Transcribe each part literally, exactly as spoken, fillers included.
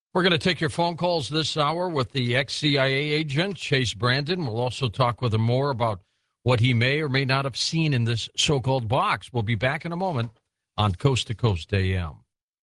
We're going to take your phone calls this hour with the ex-C I A agent, Chase Brandon. We'll also talk with him more about what he may or may not have seen in this so-called box. We'll be back in a moment on Coast to Coast A M.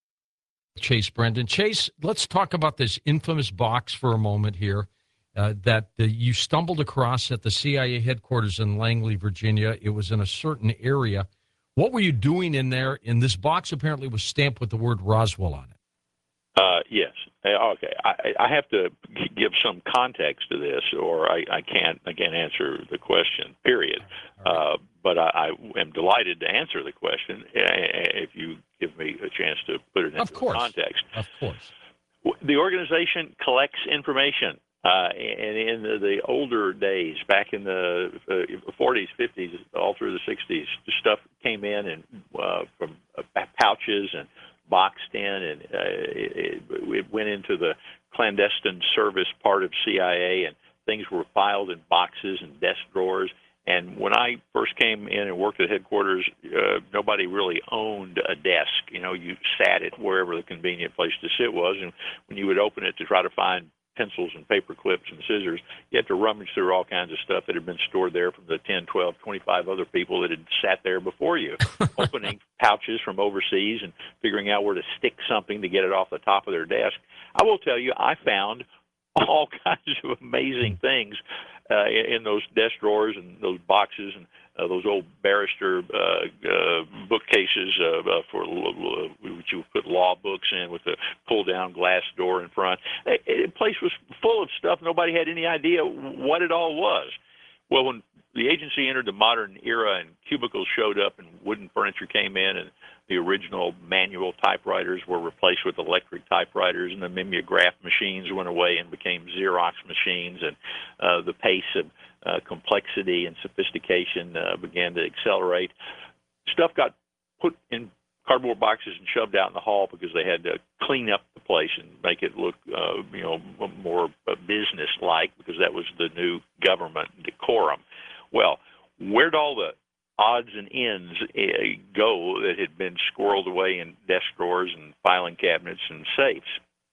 Chase Brandon. Chase, let's talk about this infamous box for a moment here uh, that uh, you stumbled across at the C I A headquarters in Langley, Virginia. It was in a certain area. What were you doing in there? And this box apparently was stamped with the word Roswell on it. Uh, yes. Okay. I, I have to give some context to this, or I, I can't. I can't answer the question. Period. Right. Uh, but I, I am delighted to answer the question if you give me a chance to put it into of course. context. Of course. The organization collects information, uh, and in the, the older days, back in the uh, forties, fifties, all through the sixties, stuff came in and uh, from uh, pouches and boxed in, and uh, it, it went into the clandestine service part of C I A, and things were filed in boxes and desk drawers. And when I first came in and worked at headquarters, uh, nobody really owned a desk. You know, you sat at wherever the convenient place to sit was, and when you would open it to try to find pencils and paper clips and scissors, you had to rummage through all kinds of stuff that had been stored there from the ten, twelve, twenty-five other people that had sat there before you, opening pouches from overseas and figuring out where to stick something to get it off the top of their desk. I will tell you, I found all kinds of amazing things uh, in, in those desk drawers and those boxes and uh, those old barrister uh, uh, bookcases uh, uh, for uh, which you would put law books in with a pull-down glass door in front. The place was full of stuff. Nobody had any idea what it all was. Well, when the agency entered the modern era and cubicles showed up and wooden furniture came in and the original manual typewriters were replaced with electric typewriters and the mimeograph machines went away and became Xerox machines, and uh, the pace of uh, complexity and sophistication uh, began to accelerate, stuff got put in cardboard boxes and shoved out in the hall because they had to clean up the place and make it look, uh, you know, more business-like, because that was the new government decorum. Well, where'd all the odds and ends uh, go that had been squirreled away in desk drawers and filing cabinets and safes?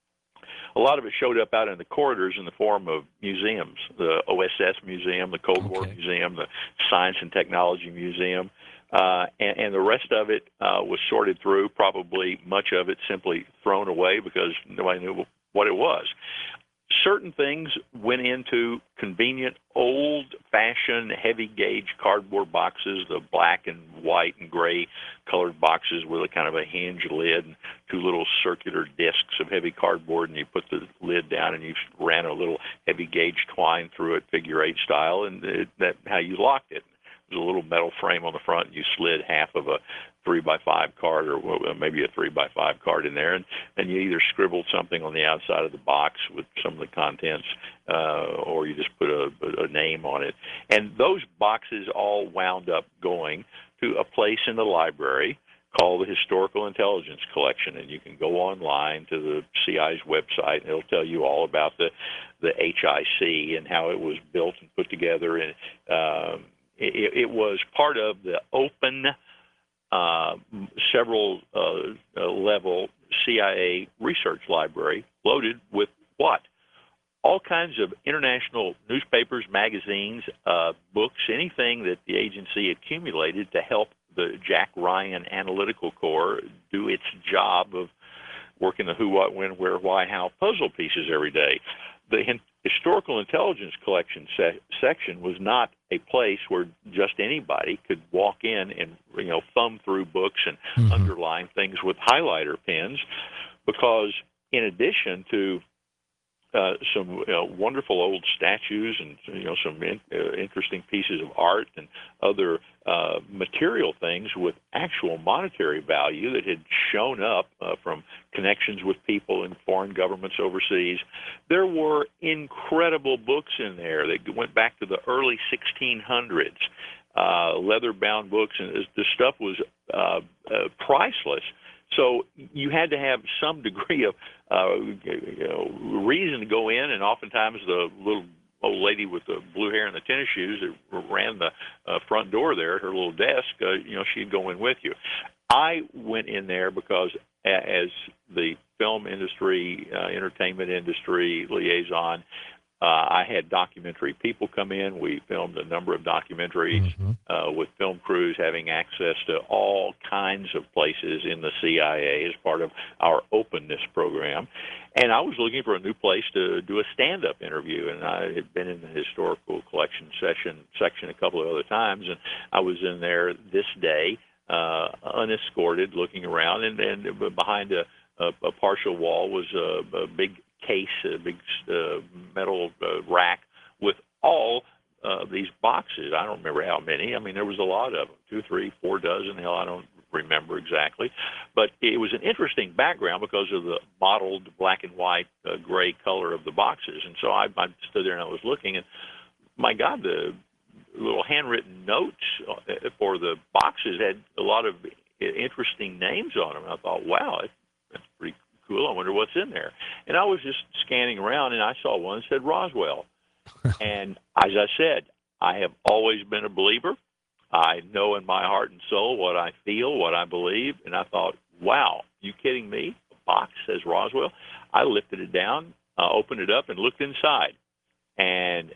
A lot of it showed up out in the corridors in the form of museums, the O S S Museum, the Cold War Okay. Museum, the Science and Technology Museum, uh, and, and the rest of it uh, was sorted through, probably much of it simply thrown away because nobody knew what it was. Certain things went into convenient, old-fashioned, heavy-gauge cardboard boxes, the black and white and gray colored boxes with a kind of a hinge lid and two little circular discs of heavy cardboard, and you put the lid down and you ran a little heavy-gauge twine through it, figure-eight style, and it, that's how you locked it. There was a little metal frame on the front, and you slid half of a three by five card, or maybe a three by five card in there, and, and you either scribbled something on the outside of the box with some of the contents, uh, or you just put a, a name on it. And those boxes all wound up going to a place in the library called the Historical Intelligence Collection, and you can go online to the C I's website, and it'll tell you all about the, the H I C and how it was built and put together. And um, it, it was part of the open Uh, several uh, uh, level C I A research library loaded with what? All kinds of international newspapers, magazines, uh, books, anything that the agency accumulated to help the Jack Ryan Analytical Corps do its job of working the who, what, when, where, why, how puzzle pieces every day. The Historical Intelligence Collection se- section was not a place where just anybody could walk in and, you know, thumb through books and mm-hmm. underline things with highlighter pens, because in addition to uh, some you know, wonderful old statues and, you know, some in, uh, interesting pieces of art and other uh, material things with actual monetary value that had shown up uh, from connections with people in foreign governments overseas, there were incredible books in there that went back to the early sixteen hundreds, uh, leather-bound books, and the stuff was uh, uh, priceless. So you had to have some degree of uh, you know, reason to go in, and oftentimes the little old lady with the blue hair and the tennis shoes that ran the uh, front door there at her little desk, uh, you know, she'd go in with you. I went in there because as the film industry, uh, entertainment industry liaison. Uh, I had documentary people come in. We filmed a number of documentaries Mm-hmm. uh, with film crews having access to all kinds of places in the C I A as part of our openness program. And I was looking for a new place to do a stand-up interview, and I had been in the historical collection session section a couple of other times, and I was in there this day, uh, unescorted, looking around, and, and behind a, a, a partial wall was a, a big case, a big uh, metal uh, rack with all uh, these boxes. I don't remember how many. I mean, there was a lot of them, two, three, four dozen. Hell, I don't remember exactly. But it was an interesting background because of the mottled black and white, uh, gray color of the boxes. And so I, I stood there and I was looking, and my God, the little handwritten notes for the boxes had a lot of interesting names on them. I thought, wow, that's pretty cool. I wonder what's in there. And I was just scanning around, and I saw one that said Roswell. And as I said, I have always been a believer. I know in my heart and soul what I feel, what I believe. And I thought, wow, you kidding me? A box says Roswell? I lifted it down, uh, opened it up, and looked inside. And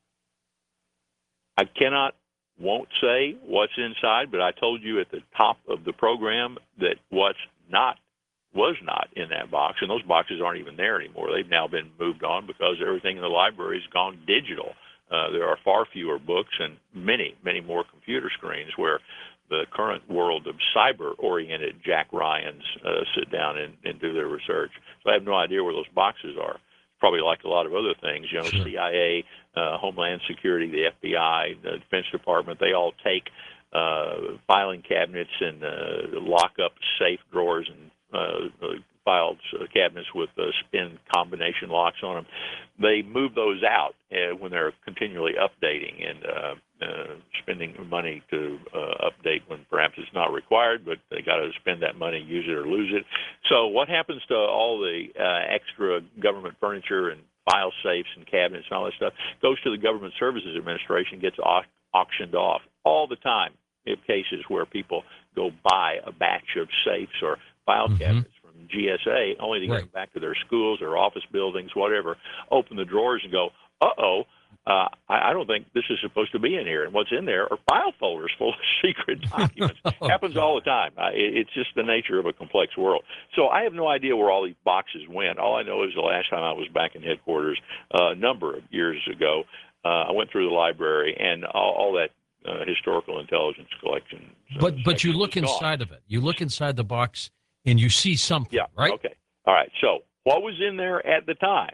I cannot, won't say what's inside, but I told you at the top of the program that what's not was not in that box, and those boxes aren't even there anymore. They've now been moved on because everything in the library has gone digital. Uh, there are far fewer books and many, many more computer screens where the current world of cyber-oriented Jack Ryans uh, sit down and, and do their research. So I have no idea where those boxes are. Probably like a lot of other things, you know, Sure. C I A, uh, Homeland Security, the F B I, the Defense Department, they all take uh, filing cabinets and uh, lock up safe drawers and uh, filed uh, cabinets with uh, spin combination locks on them. They move those out uh, when they're continually updating and uh, uh, spending money to uh, update when perhaps it's not required, but they got to spend that money, use it or lose it. So what happens to all the uh, extra government furniture and file safes and cabinets and all that stuff goes to the Government Services Administration, gets au- auctioned off all the time in cases where people go buy a batch of safes or file Mm-hmm. cabinets from G S A only to get Right. them back to their schools or office buildings, whatever, open the drawers and go, uh-oh, uh, I, I don't think this is supposed to be in here. And what's in there are file folders full of secret documents. Oh, Happens all the time. Uh, it, it's just the nature of a complex world. So I have no idea where all these boxes went. All I know is the last time I was back in headquarters uh, a number of years ago, uh, I went through the library and all, all that uh, historical intelligence collection. But but you section look was gone. inside of it. You look inside the box and you see something, Yeah. right? Okay. All right. So what was in there at the time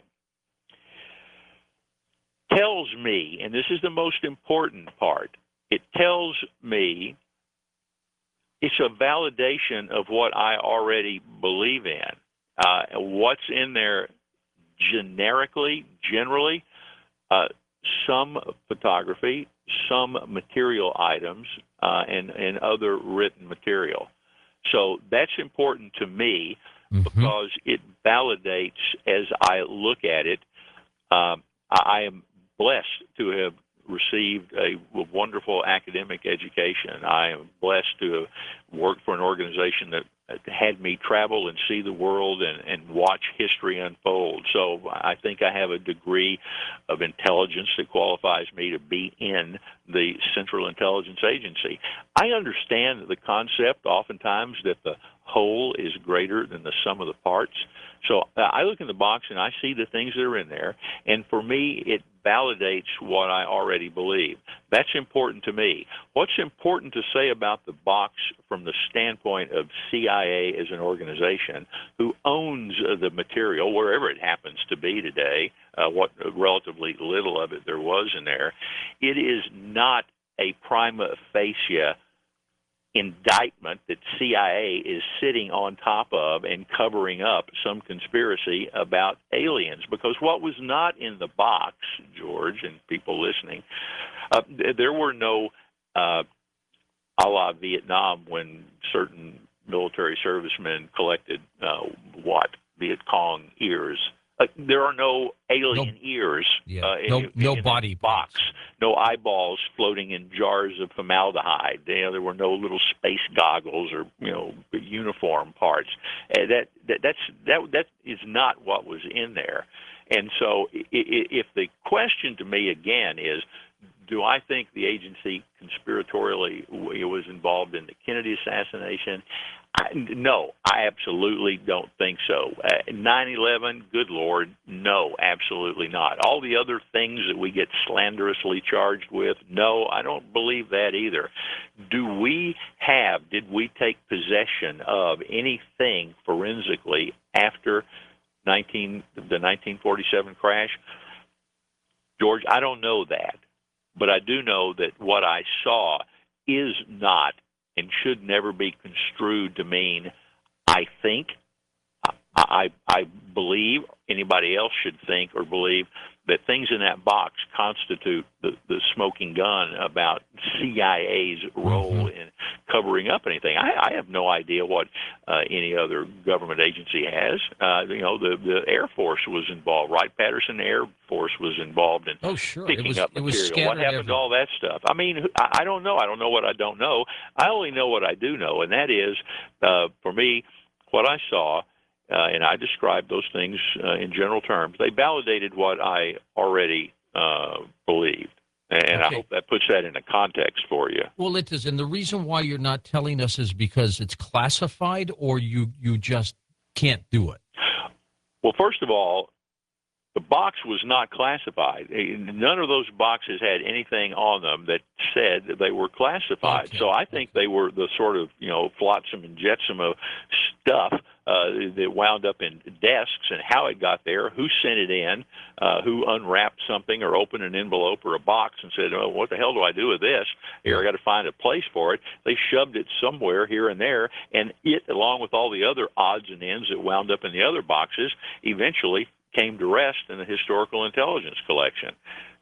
tells me, and this is the most important part, it tells me it's a validation of what I already believe in. Uh, what's in there generically, generally, uh, some photography, some material items, uh, and, and other written material. So that's important to me Mhm. because it validates as I look at it. Um, I am blessed to have received a wonderful academic education. I am blessed to have worked for an organization that had me travel and see the world and, and watch history unfold. So I think I have a degree of intelligence that qualifies me to be in the Central Intelligence Agency. I understand the concept oftentimes that the whole is greater than the sum of the parts. So uh, I look in the box and I see the things that are in there, and for me, it validates what I already believe. That's important to me. What's important to say about the box from the standpoint of C I A as an organization who owns uh, the material, wherever it happens to be today, uh, what relatively little of it there was in there, it is not a prima facie indictment that C I A is sitting on top of and covering up some conspiracy about aliens. Because what was not in the box, George, and people listening, uh, there were no, uh, a la Vietnam, when certain military servicemen collected uh, what? Viet Cong ears uh, there are no alien no, ears. Yeah, Uh, no, in, no in body box. parts. No eyeballs floating in jars of formaldehyde. You know, there were no little space goggles or you know uniform parts. Uh, that, that that's that that is not what was in there. And so, if the question to me again is, do I think the agency conspiratorially was involved in the Kennedy assassination? I, no, I absolutely don't think so. Uh, nine eleven, good Lord, no, absolutely not. All the other things that we get slanderously charged with, no, I don't believe that either. Do we have, did we take possession of anything forensically after nineteen the nineteen forty-seven crash? George, I don't know that. But I do know that what I saw is not and should never be construed to mean I think, I, I, I believe, anybody else should think or believe that things in that box constitute the, the smoking gun about C I A's role mm-hmm. in covering up anything. I, I have no idea what uh, any other government agency has. Uh, you know, the, the Air Force was involved. Wright-Patterson Air Force was involved in oh, sure. picking it was, up it was material. What happened everywhere. to all that stuff? I mean, I, I don't know. I don't know what I don't know. I only know what I do know, and that is, uh, for me, what I saw. Uh, and I described those things uh, in general terms. They validated what I already uh, believed. And okay. I hope that puts that in a context for you. Well, it does. And the reason why you're not telling us is because it's classified or you, you just can't do it? Well, first of all, the box was not classified. None of those boxes had anything on them that said that they were classified. Okay. So I think okay. they were the sort of, you know, flotsam and jetsam of stuff uh, that wound up in desks, and how it got there, who sent it in, uh, who unwrapped something or opened an envelope or a box and said, oh, what the hell do I do with this? Here, I got to find a place for it. They shoved it somewhere here and there, and it, along with all the other odds and ends that wound up in the other boxes, eventually came to rest in the Historical Intelligence Collection.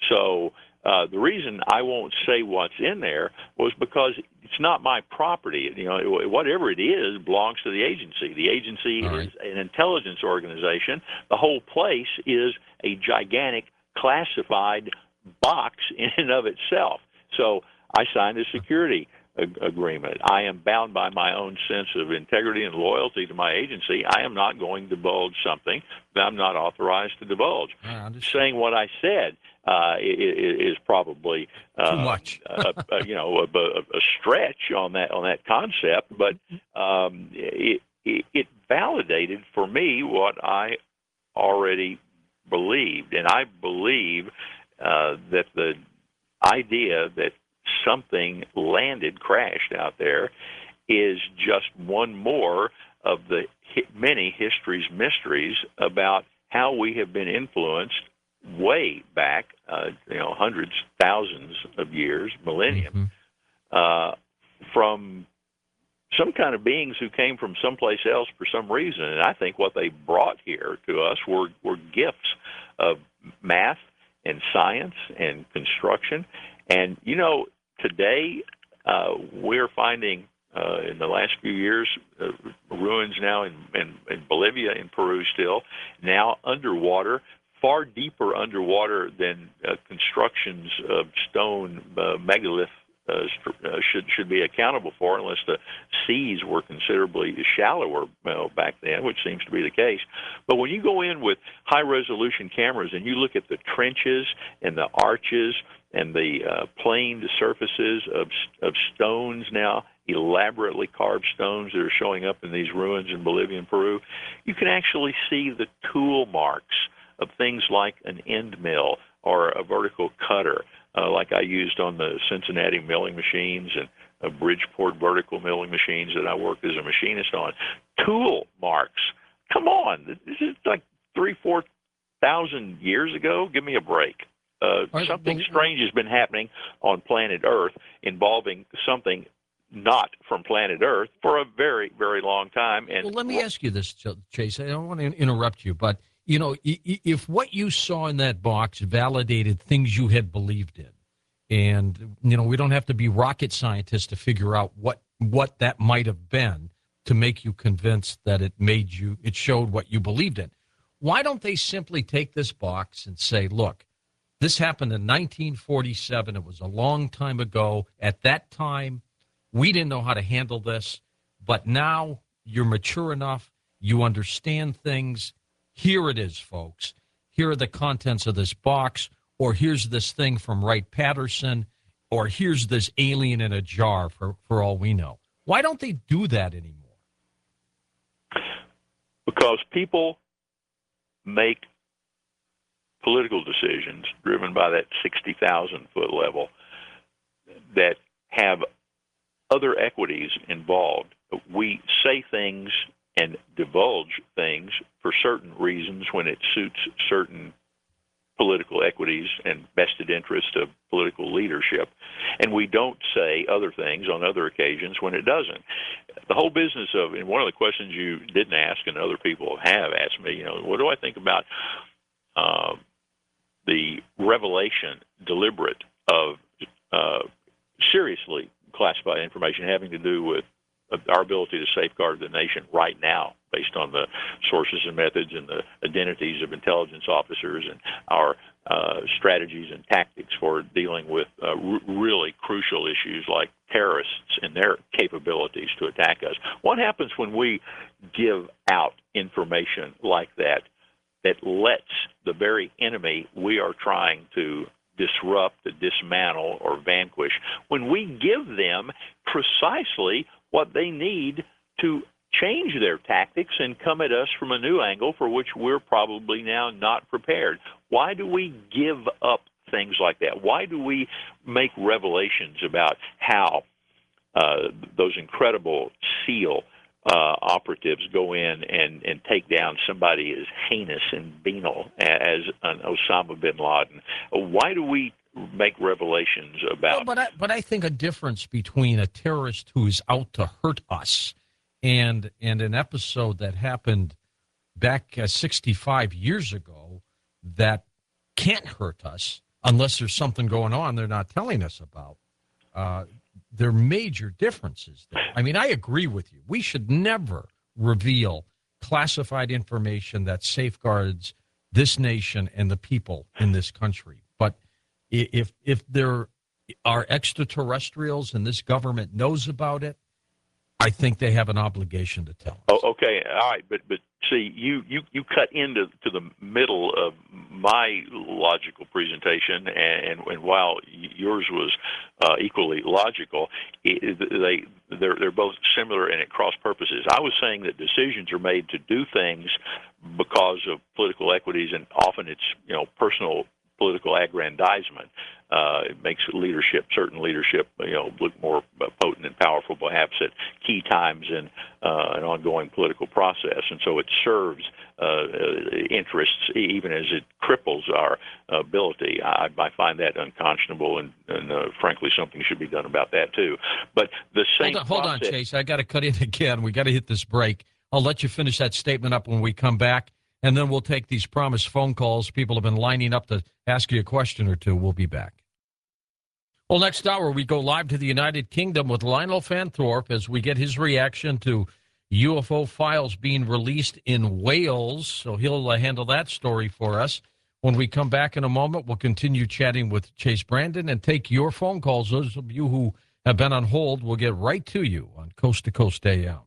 So uh, the reason I won't say what's in there was because it's not my property. You know, whatever it is belongs to the agency. The agency right. is an intelligence organization. The whole place is a gigantic classified box in and of itself. So I signed a security agreement. I am bound by my own sense of integrity and loyalty to my agency. I am not going to divulge something that I'm not authorized to divulge. Saying what I said uh, is probably uh, too much. uh, uh, you know, a, a stretch on that on that concept, but um, it, it, it validated for me what I already believed, and I believe uh, that the idea that something landed, crashed out there, is just one more of the many history's mysteries about how we have been influenced way back, uh, you know, hundreds, thousands of years, millennium, mm-hmm. uh, from some kind of beings who came from someplace else for some reason. And I think what they brought here to us were, were gifts of math and science and construction. And, you know, today uh, we're finding uh, in the last few years uh, ruins now in, in, in Bolivia, in Peru still, now underwater, far deeper underwater than uh, constructions of stone uh, megalith uh, uh, should should be accountable for, unless the seas were considerably shallower you know, back then, which seems to be the case. But when you go in with high-resolution cameras and you look at the trenches and the arches and the uh, planed surfaces of of stones now, elaborately carved stones that are showing up in these ruins in Bolivia and Peru, you can actually see the tool marks of things like an end mill or a vertical cutter, uh, like I used on the Cincinnati milling machines and uh, Bridgeport vertical milling machines that I worked as a machinist on. Tool marks. Come on. This is like three, four thousand years ago. Give me a break. Uh, something strange has been happening on planet Earth involving something not from planet Earth for a very, very long time. And well, let me ask you this, Chase. I don't want to interrupt you, but, you know, if what you saw in that box validated things you had believed in, and, you know, we don't have to be rocket scientists to figure out what, what that might have been to make you convinced that it made you, it showed what you believed in. Why don't they simply take this box and say, look, this happened in nineteen forty-seven. It was a long time ago. At that time, we didn't know how to handle this, but now you're mature enough. You understand things. Here it is, folks. Here are the contents of this box, or here's this thing from Wright-Patterson, or here's this alien in a jar, for, for all we know. Why don't they do that anymore? Because people make political decisions driven by that sixty thousand foot level that have other equities involved. We say things and divulge things for certain reasons when it suits certain political equities and vested interest of political leadership, and we don't say other things on other occasions when it doesn't. The whole business of, and one of the questions you didn't ask and other people have asked me, you know, what do I think about uh, the revelation, deliberate, of uh, seriously classified information having to do with our ability to safeguard the nation right now, based on the sources and methods and the identities of intelligence officers and our uh, strategies and tactics for dealing with uh, r- really crucial issues like terrorists and their capabilities to attack us. What happens when we give out information like that that lets the very enemy we are trying to disrupt, to dismantle, or vanquish, when we give them precisely what they need to change their tactics and come at us from a new angle for which we're probably now not prepared? Why do we give up things like that? Why do we make revelations about how uh, those incredible SEAL uh, operatives go in and, and take down somebody as heinous and venal as an Osama bin Laden? Why do we make revelations about... Well, but I, but I think a difference between a terrorist who is out to hurt us and and an episode that happened back uh, sixty-five years ago that can't hurt us unless there's something going on they're not telling us about. Uh, there are major differences there. I mean, I agree with you. We should never reveal classified information that safeguards this nation and the people in this country. But if if there are extraterrestrials and this government knows about it, I think they have an obligation to tell us. Oh, okay, all right, but but see, you, you, you cut into to the middle of my logical presentation, and, and while yours was uh, equally logical, it, they they're they're both similar and at cross purposes. I was saying that decisions are made to do things because of political equities, and often it's you know personal political aggrandizement. Uh, it makes leadership, certain leadership, you know, look more potent and powerful, perhaps at key times in uh, an ongoing political process, and so it serves uh, interests even as it cripples our ability. I, I find that unconscionable, and, and uh, frankly, something should be done about that too. But the same. Hold on, hold on, Chase. I got to cut in again. We got to hit this break. I'll let you finish that statement up when we come back. And then we'll take these promised phone calls. People have been lining up to ask you a question or two. We'll be back. Well, next hour, we go live to the United Kingdom with Lionel Fanthorpe as we get his reaction to U F O files being released in Wales. So he'll uh, handle that story for us. When we come back in a moment, we'll continue chatting with Chase Brandon and take your phone calls. Those of you who have been on hold, we'll get right to you on Coast to Coast A M.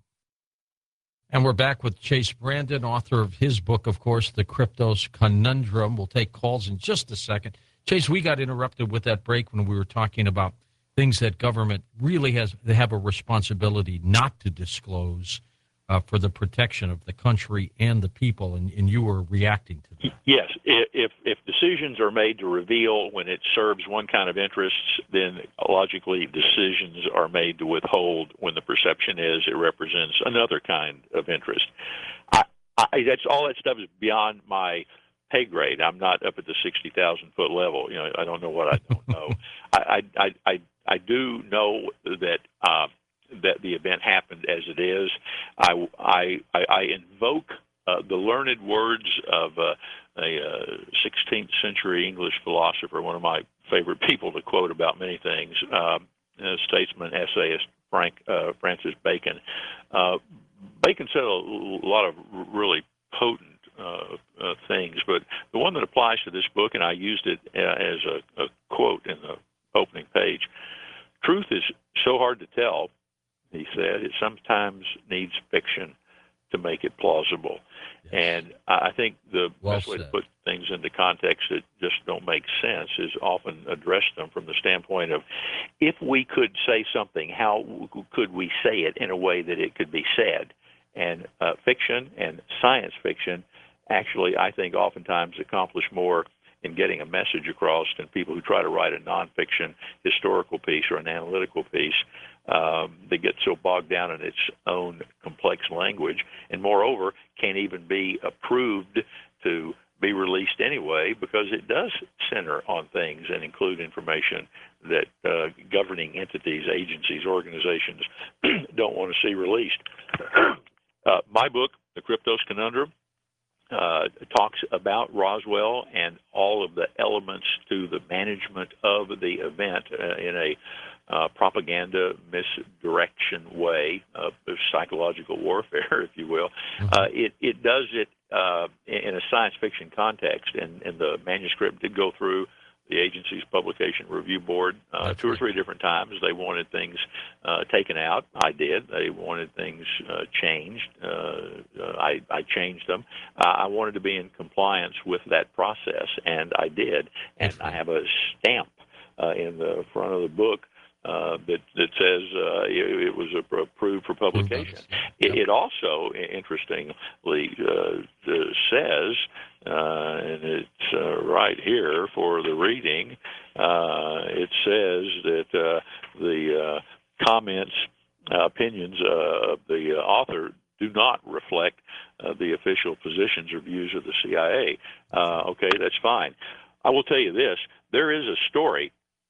And we're back with Chase Brandon, author of his book, of course, The Kryptos Conundrum. We'll take calls in just a second. Chase, we got interrupted with that break when we were talking about things that government really has, they have a responsibility not to disclose uh, for the protection of the country and the people, and, and you were reacting to that. Yes. If, if decisions are made to reveal when it serves one kind of interests, then logically decisions are made to withhold when the perception is it represents another kind of interest. I, I, that's all that stuff is beyond my pay grade. I'm not up at the sixty thousand foot level. You know, I don't know what I don't know. I, I, I, I do know that uh, that the event happened as it is. I, I, I invoke uh, the learned words of uh, a uh, sixteenth century English philosopher, one of my favorite people to quote about many things, uh, statesman, essayist Frank uh, Francis Bacon. Uh, Bacon said a lot of really potent uh, uh, things, but the one that applies to this book, and I used it uh, as a, a quote in the opening page. Truth is so hard to tell, he said, it sometimes needs fiction to make it plausible. Yes. And I think the well best way said. to put things into context that just don't make sense is often address them from the standpoint of, if we could say something, how could we say it in a way that it could be said? And uh, fiction and science fiction actually, I think, oftentimes accomplish more in getting a message across than people who try to write a nonfiction historical piece or an analytical piece. Um, they get so bogged down in its own complex language, and moreover, can't even be approved to be released anyway because it does center on things and include information that uh, governing entities, agencies, organizations don't want to see released. Uh, my book, The Kryptos Conundrum, uh, talks about Roswell and all of the elements to the management of the event uh, in a uh, propaganda misdirection way, uh, of psychological warfare, if you will. Mm-hmm. Uh, it, it does it uh, in a science fiction context, and, and the manuscript did go through the agency's publication review board uh, two or three different times. They wanted things uh, taken out. I did. They wanted things uh, changed. Uh, I, I changed them. Uh, I wanted to be in compliance with that process, and I did. And I have a stamp uh, in the front of the book uh, that, that says uh, it, it was approved for publication. It, it also, interestingly, uh, says, Uh, and it's uh, right here for the reading. Uh, it says that uh, the uh, comments, uh, opinions uh, of the uh, author do not reflect uh, the official positions or views of the C I A. Uh, okay, that's fine. I will tell you this. There is a story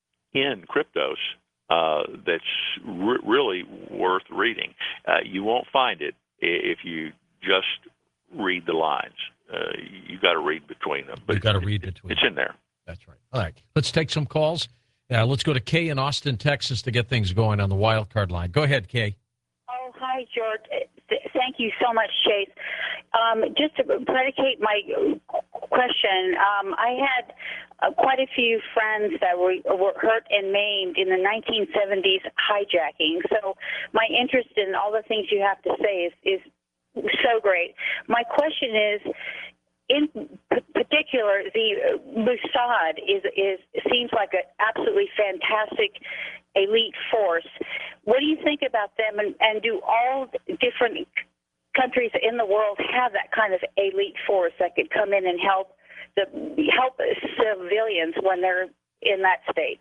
in Kryptos uh, that's re- really worth reading. Uh, you won't find it if you just read the lines. Uh, you got to read between them. But you got to read between. It's in there. That's right. All right. Let's take some calls. Uh, let's go to Kay in Austin, Texas, to get things going on the wild card line. Go ahead, Kay. Oh, hi, George. Thank you so much, Chase. Um, just to predicate my question, um, I had uh, quite a few friends that were, were hurt and maimed in the nineteen seventies hijacking. So my interest in all the things you have to say is, is so great. My question is, in p- particular, the Mossad is is seems like an absolutely fantastic elite force. What do you think about them, and, and do all different countries in the world have that kind of elite force that could come in and help the help civilians when they're in that state?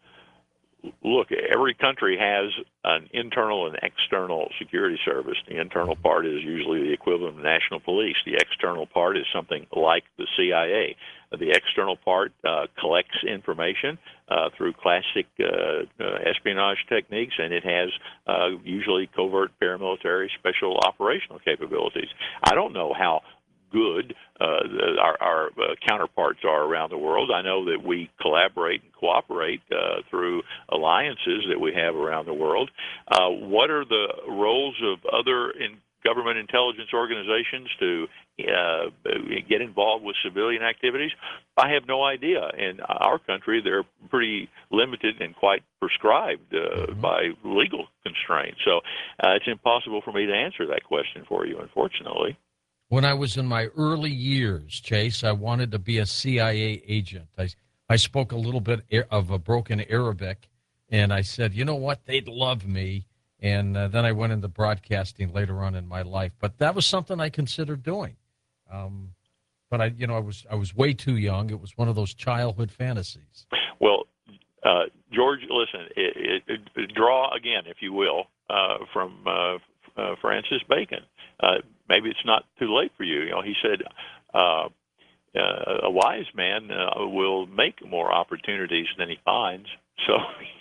Look, every country has an internal and external security service. The internal part is usually the equivalent of national police. The external part is something like the C I A. The external part uh, collects information uh, through classic uh, uh, espionage techniques, and it has uh, usually covert paramilitary special operational capabilities. I don't know how good uh, the, our, our uh, counterparts are around the world. I know that we collaborate and cooperate uh, through alliances that we have around the world. Uh, what are the roles of other in government intelligence organizations to uh, get involved with civilian activities? I have no idea. In our country, they're pretty limited and quite prescribed uh, mm-hmm. by legal constraints. So uh, it's impossible for me to answer that question for you, unfortunately. When I was in my early years, Chase, I wanted to be a C I A agent. I, I spoke a little bit of a broken Arabic, and I said, you know what, they'd love me. And uh, then I went into broadcasting later on in my life. But that was something I considered doing. Um, but I, you know, I was I was way too young. It was one of those childhood fantasies. Well, uh, George, listen, it, it, it, draw again, if you will, uh, from uh, uh, Francis Bacon. Uh, maybe it's not too late for you. You know, he said, uh, uh, a wise man uh, will make more opportunities than he finds. So,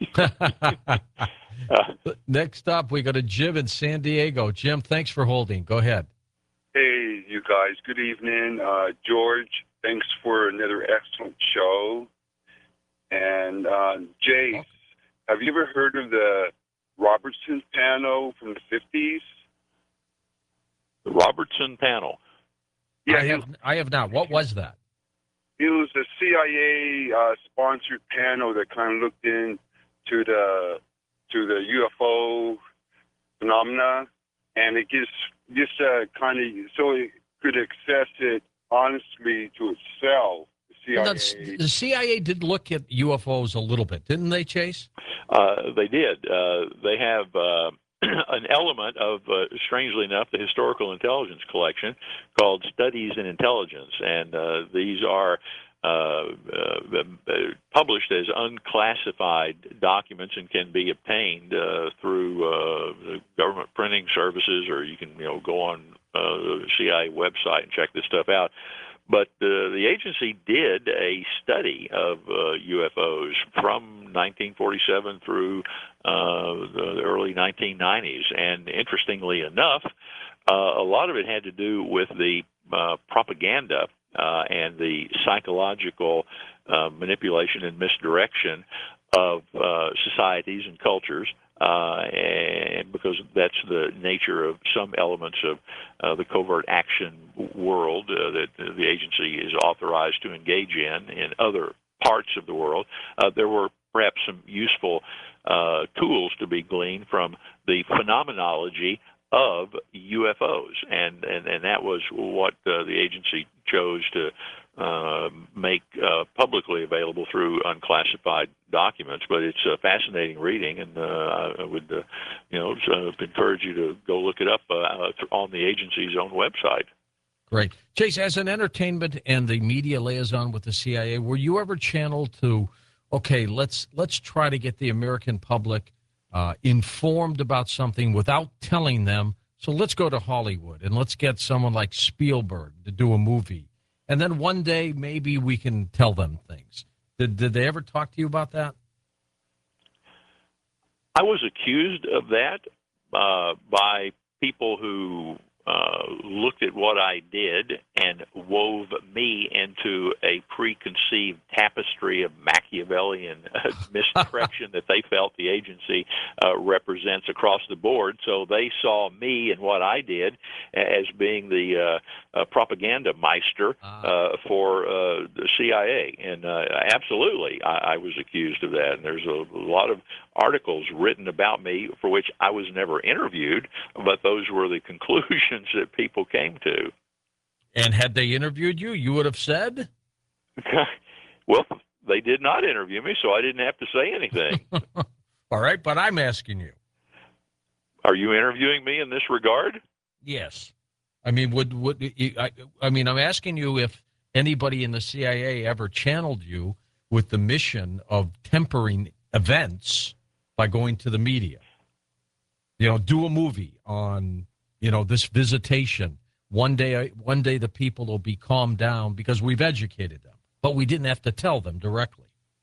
uh, next up, we go to Jim in San Diego. Jim, thanks for holding. Go ahead. Hey, you guys. Good evening, uh, George. Thanks for another excellent show. And uh, Jay, oh. have you ever heard of the Robertson panel from the fifties? The Robertson panel. Yeah, I he, have, I have not. What was that? It was a C I A uh, sponsored panel that kind of looked into the to the U F O phenomena, and it just just uh, kind of so it could access it honestly to itself. The C I A. Well, that's- the C I A did look at U F Os a little bit, didn't they, Chase? Uh, they did. Uh, they have uh, an element of, uh, strangely enough, the Historical Intelligence Collection called Studies in Intelligence, and uh, these are uh, uh, published as unclassified documents and can be obtained uh, through uh, the government printing services, or you can, you know, go on uh, the C I A website and check this stuff out. But uh, the agency did a study of uh, U F Os from nineteen forty-seven through uh, the early nineteen nineties. And interestingly enough, uh, a lot of it had to do with the uh, propaganda uh, and the psychological uh, manipulation and misdirection of uh, societies and cultures. Uh, and because that's the nature of some elements of uh, the covert action world uh, that the agency is authorized to engage in in other parts of the world, uh, there were perhaps some useful uh, tools to be gleaned from the phenomenology of U F Os, and and, and that was what uh, the agency chose to uh, make uh, publicly available through unclassified documents. But it's uh, fascinating reading, and uh, I would, uh, you know, uh, encourage you to go look it up uh, on the agency's own website. Great. Chase, as an entertainment and the media liaison with the C I A, were you ever channeled to, okay, let's let's try to get the American public uh, informed about something without telling them, so let's go to Hollywood and let's get someone like Spielberg to do a movie, and then one day maybe we can tell them things. Did, did they ever talk to you about that? I was accused of that uh, by people who uh, looked at what I did and wove me into a preconceived tapestry of Machiavellian uh, misdirection that they felt the agency uh, represents across the board. So they saw me and what I did as being the uh, uh, propaganda meister uh, for uh, the C I A. And uh, absolutely, I, I was accused of that. And there's a, a lot of articles written about me for which I was never interviewed, but those were the conclusions that people came to. And had they interviewed you, you would have said? Well, they did not interview me, so I didn't have to say anything. All right, but I'm asking you. Are you interviewing me in this regard? Yes. I mean, would would I, I mean, I'm asking you if anybody in the C I A ever channeled you with the mission of tempering events by going to the media. You know, do a movie on, you know, this visitation. One day, one day the people will be calmed down because we've educated them, but we didn't have to tell them directly.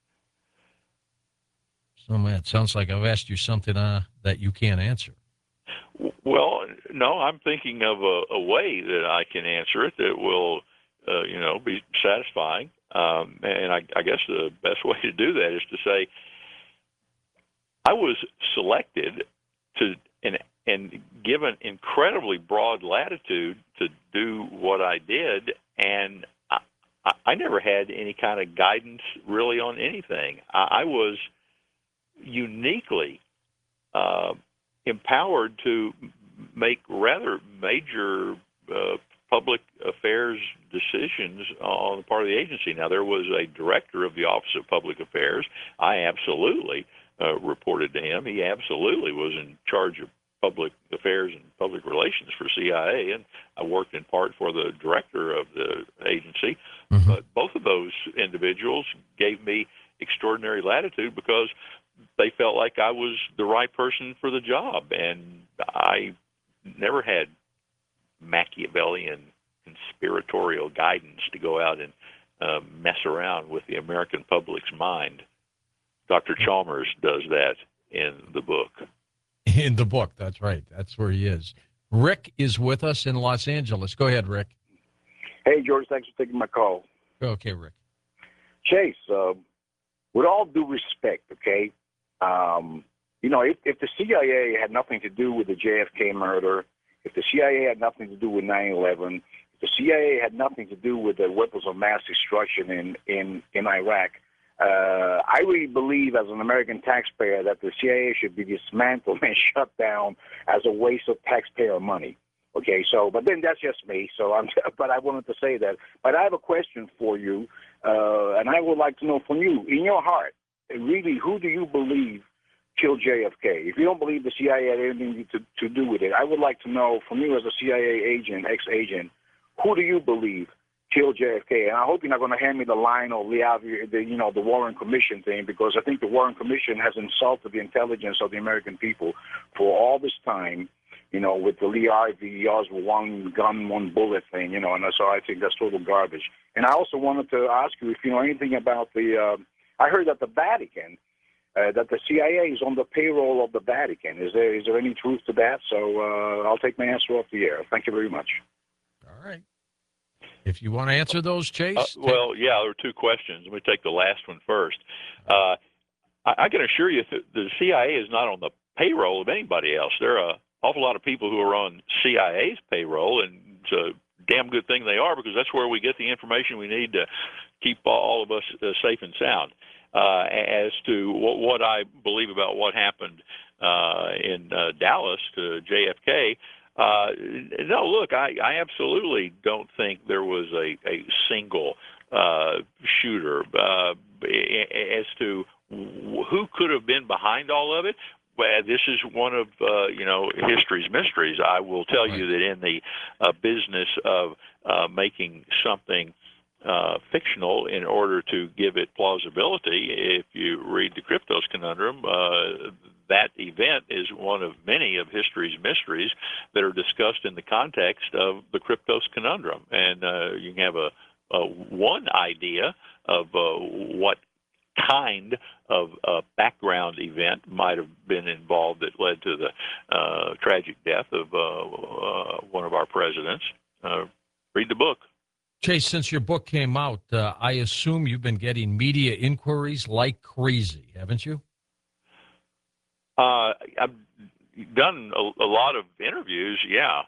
So, man, it sounds like I've asked you something uh, that you can't answer. Well, no, I'm thinking of a, a way that I can answer it that will, uh, you know, be satisfying. Um, and I, I guess the best way to do that is to say, I was selected to and and given incredibly broad latitude to do what I did, and I, I never had any kind of guidance really on anything. I, I was uniquely uh, empowered to make rather major uh, public affairs decisions on the part of the agency. Now, there was a director of the Office of Public Affairs. I absolutely uh, reported to him. He absolutely was in charge of public affairs and public relations for C I A, and I worked in part for the director of the agency. Mm-hmm. But both of those individuals gave me extraordinary latitude because they felt like I was the right person for the job, and I never had Machiavellian conspiratorial guidance to go out and uh, mess around with the American public's mind. Doctor Chalmers does that in the book. In the book, that's right. That's where he is. Rick is with us in Los Angeles. Go ahead, Rick. Hey, George, thanks for taking my call. Okay, Rick. Chase, uh, with all due respect, okay, um, you know, if, if the C I A had nothing to do with the J F K murder, if the C I A had nothing to do with nine eleven, the C I A had nothing to do with the weapons of mass destruction in in in Iraq. Uh, I really believe, as an American taxpayer, that the C I A should be dismantled and shut down as a waste of taxpayer money. Okay, so, but then that's just me. So I'm, but I wanted to say that. But I have a question for you, uh, and I would like to know from you, in your heart, really, who do you believe killed J F K? If you don't believe the C I A had anything to, to do with it, I would like to know from you, as a C I A agent, ex-agent, who do you believe killed J F K? And I hope you're not going to hand me the line or the, the you know the Warren Commission thing, because I think the Warren Commission has insulted the intelligence of the American people for all this time. You know, with the Lee Harvey Oswald one gun, one bullet thing. You know, and so I think that's total garbage. And I also wanted to ask you if you know anything about the. Uh, I heard that the Vatican. Uh, that the C I A is on the payroll of the Vatican. Is there is there any truth to that? So uh, I'll take my answer off the air. Thank you very much. All right. If you want to answer those, Chase. Uh, well, yeah, there are two questions. Let me take the last one first. Uh, I, I can assure you that the C I A is not on the payroll of anybody else. There are an awful lot of people who are on C I A's payroll, and it's a damn good thing they are, because that's where we get the information we need to keep all of us uh, safe and sound. Uh, as to what, what I believe about what happened uh, in uh, Dallas to J F K, uh, no, look, I, I absolutely don't think there was a, a single uh, shooter. Uh, as to who could have been behind all of it, well, this is one of uh, you know history's mysteries. I will tell you that in the uh, business of uh, making something Uh, fictional in order to give it plausibility, if you read the Kryptos Conundrum, uh, that event is one of many of history's mysteries that are discussed in the context of the Kryptos Conundrum. And uh, you can have a, a one idea of uh, what kind of uh, background event might have been involved that led to the uh, tragic death of uh, uh, one of our presidents. Uh, read the book. Chase, since your book came out, uh, I assume you've been getting media inquiries like crazy, haven't you? Uh, I've done a, a lot of interviews, yeah.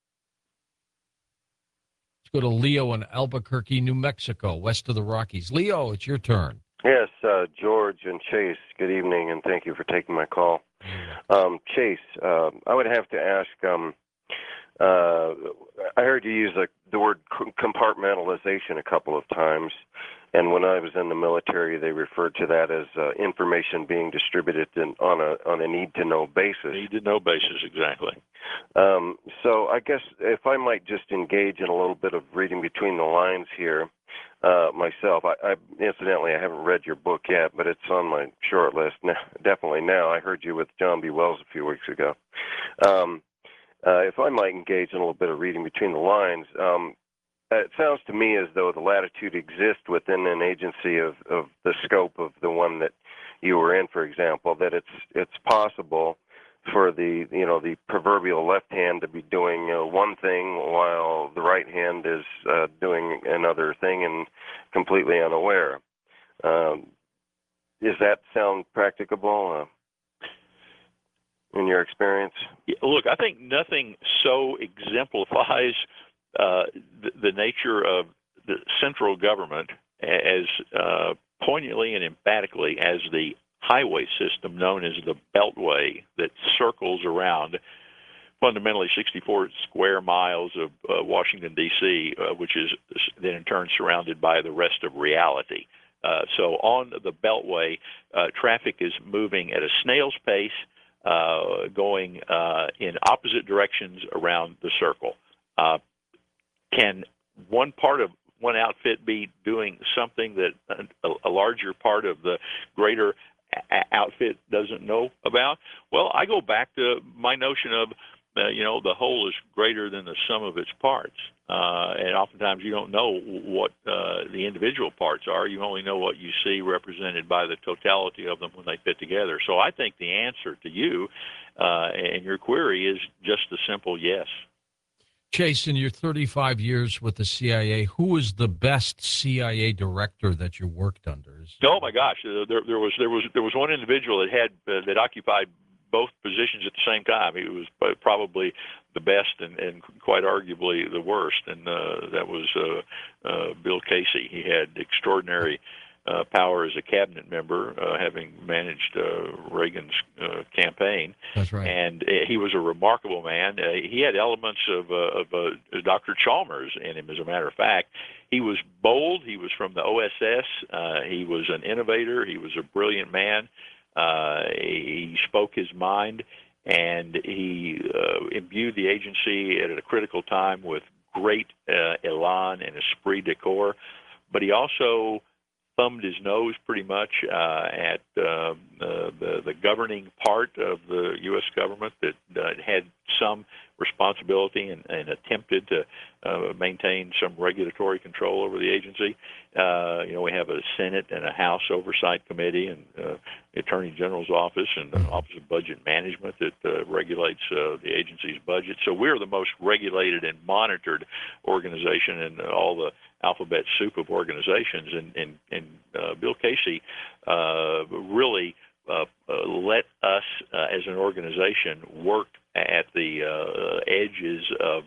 Let's go to Leo in Albuquerque, New Mexico, west of the Rockies. Leo, it's your turn. Yes, uh, George and Chase, good evening, and thank you for taking my call. Um, Chase, uh, I would have to ask, um, uh, I heard you use the, the word compartmentalization a couple of times, and when I was in the military, they referred to that as uh, information being distributed in, on a on a need-to-know basis. Need-to-know basis, exactly. Um, so I guess if I might just engage in a little bit of reading between the lines here uh, myself. I, I incidentally, I haven't read your book yet, but it's on my short list now, definitely now. I heard you with John B. Wells a few weeks ago. Um, Uh, if I might engage in a little bit of reading between the lines, um, it sounds to me as though the latitude exists within an agency of, of the scope of the one that you were in, for example, that it's it's possible for the you know the proverbial left hand to be doing uh, one thing while the right hand is uh, doing another thing and completely unaware. Um, does that sound practicable? Uh, in your experience? Look, I think nothing so exemplifies uh, the, the nature of the central government as uh, poignantly and emphatically as the highway system known as the Beltway that circles around fundamentally sixty-four square miles of uh, Washington, D C, uh, which is then in turn surrounded by the rest of reality. Uh, so on the Beltway, uh, traffic is moving at a snail's pace, Uh, going uh, in opposite directions around the circle. Uh, can one part of one outfit be doing something that a, a larger part of the greater a- outfit doesn't know about? Well, I go back to my notion of, uh, you know, the whole is greater than the sum of its parts. Uh, and oftentimes you don't know what uh, the individual parts are. You only know what you see represented by the totality of them when they fit together. So I think the answer to you uh, and your query is just a simple yes. Chase, in your thirty-five years with the C I A, who is the best C I A director that you worked under? Oh my gosh, there, there was there was there was one individual that had uh, that occupied both positions at the same time. He was probably the best and, and quite arguably the worst, and uh, that was uh, uh, Bill Casey. He had extraordinary uh, power as a cabinet member, uh, having managed uh, Reagan's uh, campaign. That's right. And uh, he was a remarkable man. Uh, he had elements of, uh, of uh, Doctor Chalmers in him, as a matter of fact. He was bold. He was from the O S S. Uh, he was an innovator. He was a brilliant man. Uh, he spoke his mind, and he uh, imbued the agency at a critical time with great uh, elan and esprit de corps. But he also thumbed his nose pretty much uh, at uh, uh, the, the governing part of the U S government that uh, had some responsibility and, and attempted to uh, maintain some regulatory control over the agency. Uh, you know, we have a Senate and a House Oversight Committee and uh, the Attorney General's Office and the Office of Budget Management that uh, regulates uh, the agency's budget. So we're the most regulated and monitored organization in all the alphabet soup of organizations. And, and, and uh, Bill Casey uh, really uh, uh, let us uh, as an organization work at the uh, edges of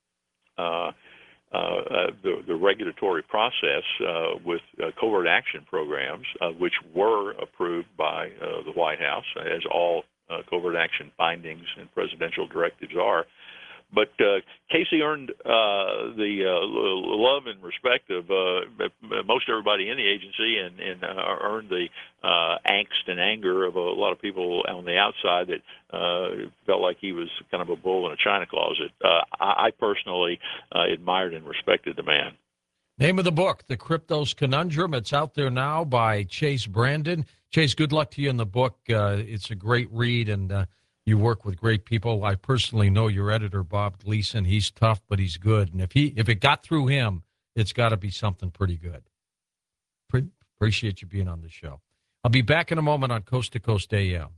uh, uh, the, the regulatory process uh, with uh, covert action programs, uh, which were approved by uh, the White House, as all uh, covert action findings and presidential directives are. But uh, Casey earned uh, the uh, love and respect of uh, most everybody in the agency, and, and uh, earned the uh, angst and anger of a lot of people on the outside that uh, felt like he was kind of a bull in a china closet. Uh, I, I personally uh, admired and respected the man. Name of the book, The Kryptos Conundrum. It's out there now by Chase Brandon. Chase, good luck to you in the book. Uh, it's a great read, and uh, you work with great people. I personally know your editor, Bob Gleason. He's tough, but he's good. And if he if it got through him, it's got to be something pretty good. Pre- appreciate you being on the show. I'll be back in a moment on Coast to Coast A M.